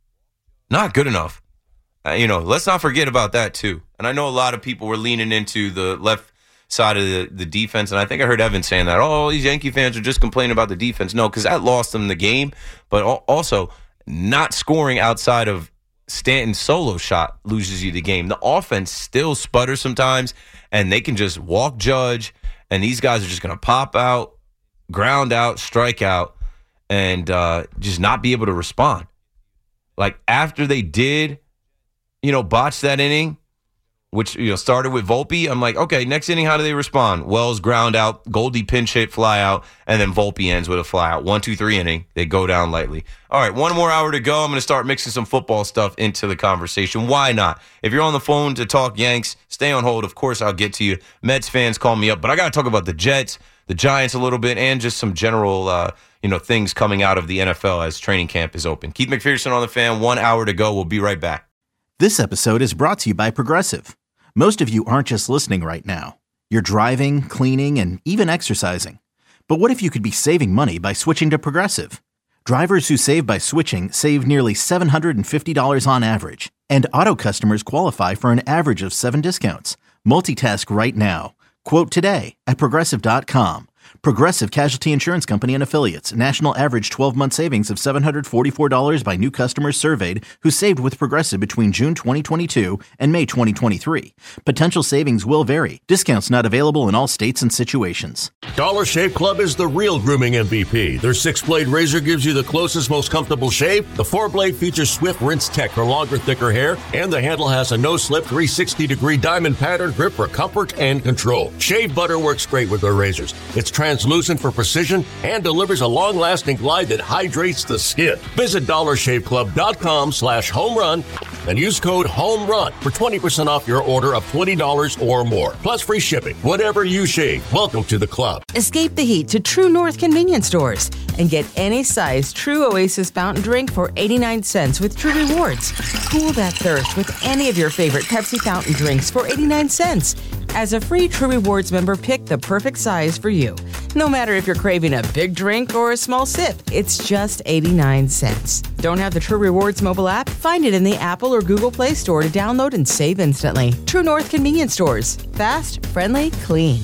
Not good enough. Uh, you know, let's not forget about that too. And I know a lot of people were leaning into the left side of the, the defense, and I think I heard Evan saying that, oh, these Yankee fans are just complaining about the defense. No, because that lost them the game, but also not scoring outside of Stanton's solo shot loses you the game. The offense still sputters sometimes, and they can just walk Judge, and these guys are just going to pop out, ground out, strike out, and uh, just not be able to respond. Like, after they did, you know, botch that inning, which, you know, started with Volpe, I'm like, okay, next inning, how do they respond? Wells ground out, Goldie pinch hit, fly out, and then Volpe ends with a fly out. One, two, three inning. They go down lightly. All right, one more hour to go. I'm going to start mixing some football stuff into the conversation. Why not? If you're on the phone to talk Yanks, stay on hold. Of course, I'll get to you. Mets fans, call me up. But I got to talk about the Jets, the Giants a little bit, and just some general, uh, you know, things coming out of the N F L as training camp is open. Keith McPherson on the Fan. One hour to go. We'll be right back. This episode is brought to you by Progressive. Most of you aren't just listening right now. You're driving, cleaning, and even exercising. But what if you could be saving money by switching to Progressive? Drivers who save by switching save nearly seven hundred fifty dollars on average. And auto customers qualify for an average of seven discounts. Multitask right now. Quote today at Progressive dot com. Progressive Casualty Insurance Company and Affiliates. National average twelve-month savings of seven hundred forty-four dollars by new customers surveyed who saved with Progressive between June twenty twenty-two and May twenty twenty-three. Potential savings will vary. Discounts not available in all states and situations. Dollar Shave Club is the real grooming M V P. Their six-blade razor gives you the closest, most comfortable shave. The four-blade features Swift Rinse Tech for longer, thicker hair. And the handle has a no-slip three hundred sixty degree diamond pattern grip for comfort and control. Shave butter works great with their razors. It's translucent for precision and delivers a long-lasting glide that hydrates the skin. Visit dollar shave club dot com slash home run and use code HOMERUN for twenty percent off your order of twenty dollars or more. Plus free shipping. Whatever you shave, welcome to the club. Escape the heat to True North convenience stores and get any size True Oasis fountain drink for eighty-nine cents with True Rewards. Cool that thirst with any of your favorite Pepsi fountain drinks for eighty-nine cents. As a free True Rewards member, pick the perfect size for you. No matter if you're craving a big drink or a small sip, it's just eighty-nine cents. Don't have the True Rewards mobile app? Find it in the Apple or Google Play Store to download and save instantly. True North convenience stores. Fast, friendly, clean.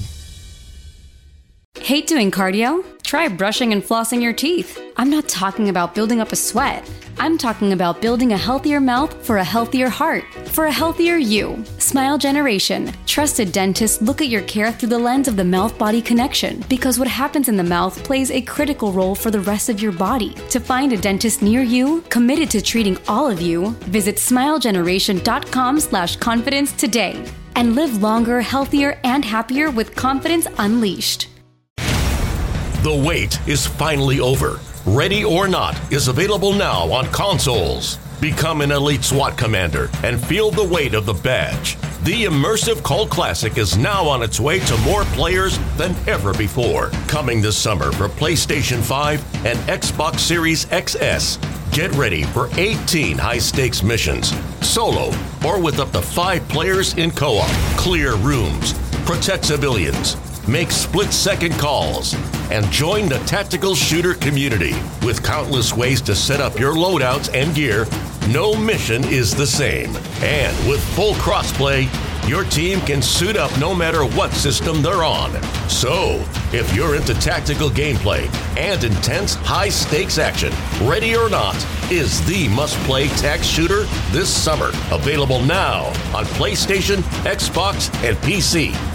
Hate doing cardio? Try brushing and flossing your teeth. I'm not talking about building up a sweat. I'm talking about building a healthier mouth for a healthier heart, for a healthier you. Smile Generation. Trusted dentists look at your care through the lens of the mouth-body connection, because what happens in the mouth plays a critical role for the rest of your body. To find a dentist near you, committed to treating all of you, visit smile generation dot com slash confidence today. And live longer, healthier, and happier with confidence unleashed. The wait is finally over. Ready or Not is available now on consoles. Become an elite SWAT commander and feel the weight of the badge. The immersive cult classic is now on its way to more players than ever before. Coming this summer for PlayStation five and Xbox Series X S. Get ready for eighteen high-stakes missions, solo or with up to five players in co-op. Clear rooms, protect civilians, make split-second calls, and join the tactical shooter community. With countless ways to set up your loadouts and gear, no mission is the same. And with full crossplay, your team can suit up no matter what system they're on. So, if you're into tactical gameplay and intense high-stakes action, Ready or Not is the must-play tac shooter this summer. Available now on PlayStation, Xbox, and P C.